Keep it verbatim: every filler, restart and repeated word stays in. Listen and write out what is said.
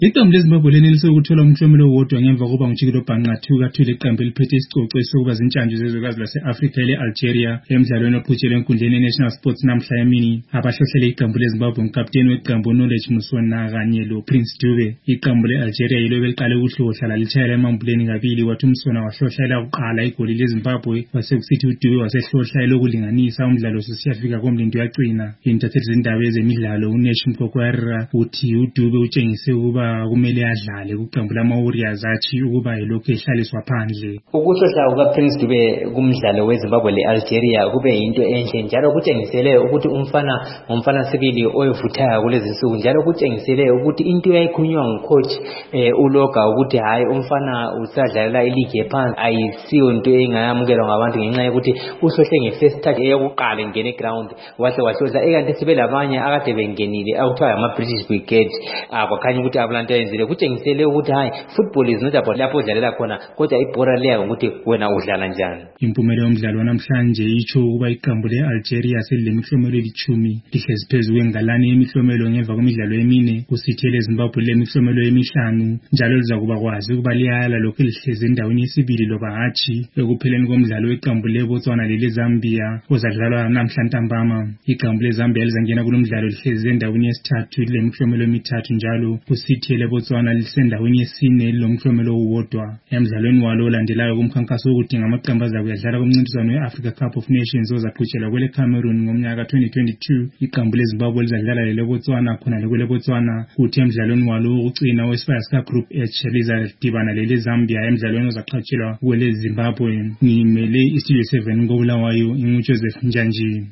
Iqembu leZimbabwe lenelise ukuthola umklomelo owodwa ngemva kokuba nguJikelo Bhanqathu kathule iqembu eliphethe isicoco esokuba zintshantshi zezwekazi lase-Afrika ele-Algeria emidlalweni oqhutshelwe enkundleni ye-National Sports namhla emini. Abahlohlele iqembu leZimbabwe ngukapteni weqembu uKnowledge Musona kanye loPrince Dube. Iqembu le-Algeria yilo beliqale ukuhlohla lalitshayela emambuleni kabili, kwathi uMusona wahlohla elokuqala igoli leZimbabwe, kwasekusithi uDube wasehlohla elokulinganisa. Umdlalo usiyafika komlindo yaqina. Intatheli zindaba ezemidlalo uNesh Mkokwerera uthi uDube utshengise ukuba kumele adlale kuqembu lama-Warriors, athi ukuba yilokhu ehlaliswa phandle. Ukuhlohla kukaPrince Dube kumdlalo weZimbabwe le-Algeria kube yinto enhle, njalo kutshengisele ukuthi umfana ngumfana sibili oyevuthayo kulezi nsuku, njalo kutshengisele ukuthi into yayikhulunywa ngucoach eh, uLoga ukuthi hayi umfana usadlalela iligi ephansi ayisiyo into engayamukelwa ngabantu ngenxa yokuthi uhlohle nge-first touch eyokuqala ingene eground wahle wahlohla, ekanti sibe labanye akade bengenile akuthiwa ama-British Brigade akwakhanya ukuthi abulanto yenzile. Kutshengisele ukuthi hayi football is not about lapho udlalela khona, kodwa ibhora liya ukuthi wena udlala njani. Impumela yomdlalo wanamhlanje itsho ukuba iqembu le-Algeria selilemiklomelo elithumi lihlezi phezu kwengalane yemiklomelo ngemva kwemidlalo emine, kusithi eleZimbabwe lemiklomelo emihlanu, njalo lizakuba kwazi ukuba liyala lokhu lihlezi endaweni yesibili loba hatshi ekupheleni komdlalo weqembu leBotswana leleZambia ozadlalwa namhla ntambama. Iqembu leZambia lizangena kulo mdlalo lihlezi endaweni yesithathu lilemiklomelo emithathu, njalo kusithi eleBotswana lisendaweni yesine lilomklomelo owodwa. Emdlalweni walo olandelayo kumkhankaso wokudinga amaqembu azakuyadlala kumncintiswano we-Africa Cup of Nations ozaqhutshelwa kwele Cameroon ngomnyaka twenty twenty-two, iqembu leZimbabwe lizadlala leleBotswana khona kweleBotswana, kuthi emdlalweni walo wokucina we-Spurs Group H lizadibana leleZambia emdlalweni ozaqhutshelwa kweleZimbabwe. Ngimele iStudio seven koBulawayo, inguJoseph Njanji.